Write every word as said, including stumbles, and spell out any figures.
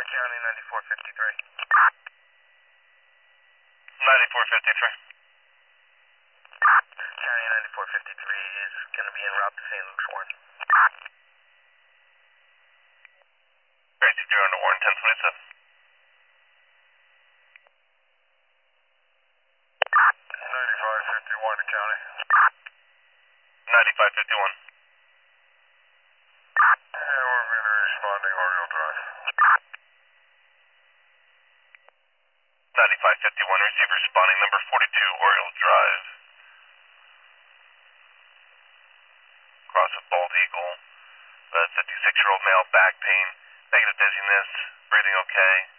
County, ninety-four fifty-three. ninety-four fifty-three. County ninety-four fifty-three is going to be en route to Saint Luke's Warren. Crazy zero to Warren, ten twenty-seven. ninety-five fifty-one to County. ninety-five fifty-one. And we're going to be responding Oriole Drive. ninety-five fifty-one, receive responding number forty-two, Oriole Drive. Cross of Bald Eagle. Uh, fifty-six-year-old male, back pain, negative dizziness, breathing okay.